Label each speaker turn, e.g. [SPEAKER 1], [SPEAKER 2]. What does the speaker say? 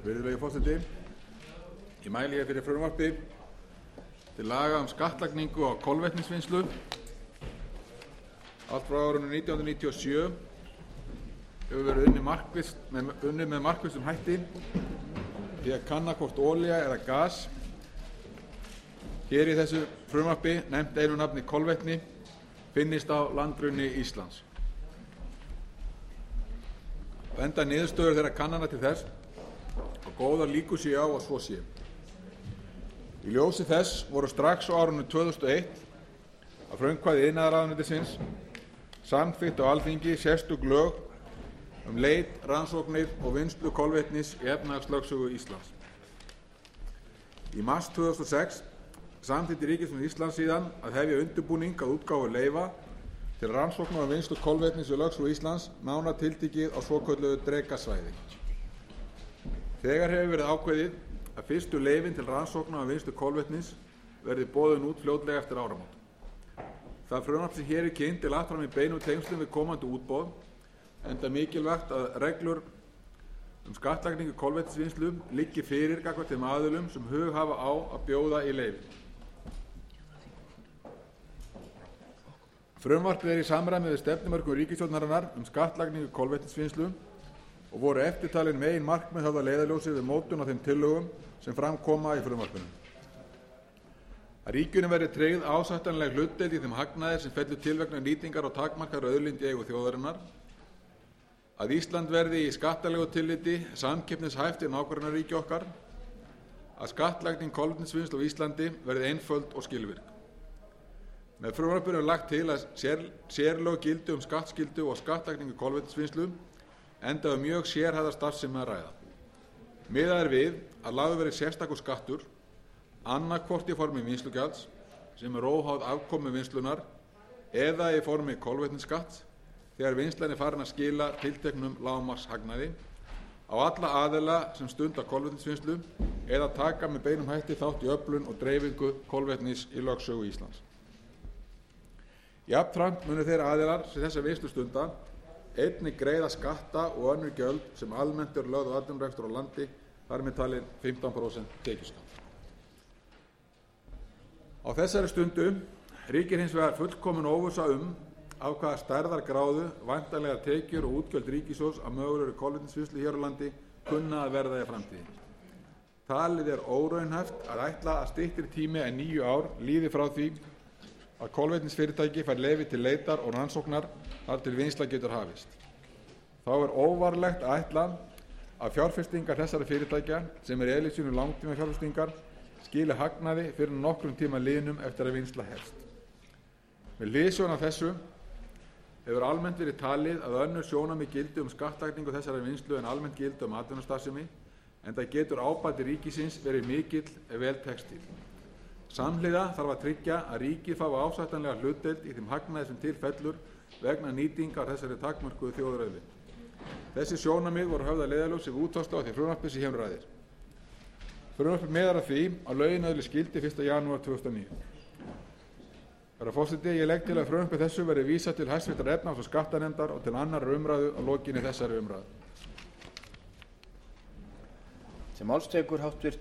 [SPEAKER 1] Virðulegi forseti. Ég mæli hér fyrir frumvarpi til laga skattlagningu á kolvetnisvinnslu. Allt frá árinu 1997 hefur verið unnið með markvissum hætti því að kanna hvort olía eða gas, hér í þessu frumvarpi nefnt einu nafni kolvetni, finnist á landgrunni Íslands. Benda niðurstöður þeirra kannana til þess og góðar líkur séu á að svo sé. Í ljósi þess voru strax á árinu 2001 að frumkvæði iðnaðarráðuneytisins samþykkt á Alþingi sérstök lög leit, rannsóknir og vinnslu kolvetnis í efnahagslögsögu Íslands. Í mars 2006 samþykkti ríkisstjórn Íslands síðan að hefja undirbúning að útgáfu leyfa til rannsóknar og vinnslu kolvetnis í lögsögu Íslands, nánar tiltekið á svokölluðu Drekasvæði. Þegar hefur verið ákveðið að fyrstu leyfin til rannsóknar og vinnslu kolvetnis verði boðin út fljótlega eftir áramót. Það frumvarp sem hér er kynnt er lagt fram í beinum tengslum við komandi útboð, enda mikilvægt að reglur skattlagningu kolvetnisvinnslu liggi fyrir gagnvart þeim aðilum sem hug hafa á að bjóða í leyfi. Frumvarpið er í samræmi við stefnumörkun ríkisstjórnarinnar skattlagningu kolvetnisvinnslu og voru eftirtalin megin markmið höfð að leiðarljósi við mótun á þeim tillögum sem fram koma í frumvarpinu. Að ríkinu verði tryggð ásættanleg hlutdeild í þeim hagnaði sem fellur til vegna nýtingar og takmarkaðrar auðlind í eigu þjóðarinnar, að Ísland verði í skattalegu tilliti samkeppnishæft við nágrannaríki okkar, að skattlagning kolvetnisvinnslu á Íslandi verði einföld og skilvirk. Með frumvarpinu er lagt til að sérlög gildi skattskyldu og skattlagningu kolvetnisvinnslu, enda mjög sérhæfða starfsemi að ræða. Miðað er við að lagður verði sérstakur skattur, annaðhvort í formi vinnslugjalds, sem er óháð afkomu vinnslunnar, eða í formi kolvetnisskatts, þegar vinnslan er farin að skila tilteknum lágmarkshagnaði, á alla aðila sem stunda kolvetnisvinnslu eða taka með beinum hætti þátt í öflun og dreifingu kolvetnis í lögsögu Íslands. Jafnframt munu þeir aðilar sem þessa vinnslu stunda einnig greiða skatta og önnur gjöld sem almennt eru lögð á atvinnurekstur á landi, þar með talin 15% tekjuskatt. Á þessari stundu ríkir hins vegar fullkomin óvissa af hvaða stærðargráðu væntanlegar tekjur og útgjöld ríkissjóðs af mögulegri kolvetnisvinnslu hér á landi kunna að verða í framtíðinni. Talið er óraunhæft að ætla að styttri tími en 9 ár líði frá því að kolvetnisfyrirtæki fær leyfi til leitar og rannsóknar þar til vinnsla getur hafist. Þá er óvarlegt að ætla að fjárfestingar þessara fyrirtækja, sem er í eðli sínu langtíma fjárfestingar, skili hagnaði fyrir nokkrum tíma liðnum eftir að vinnsla hefst. Með hliðsjón af þessu hefur almennt verið talið að önnur sjónarmið gildi skattlagningu þessara vinnslu en almennt gildi atvinnustarfsemi, enda getur ábati ríkisins verið mikill ef vel tekst til. Samhliða þarf að tryggja að ríkið fái ásættanlega hlutdeild í þeim hagnaði sem til fellur vegna nýtingar þessari takmörkuðu þjóðarauðlind. Þessi sjónarmið voru höfð að leiðarljósi við útfærslu á því frumvarpi sem hér um ræðir. Frumvarpið miðar að því að lögin öðlist gildi 1. janúar 2009. Herra forseti, ég legg til að frumvarpi þessu verði vísað til hæstvirtrar efnahags- og skattanefndar og til annarrar umræðu að lokinni þessari umræðu.
[SPEAKER 2] Sem málstekur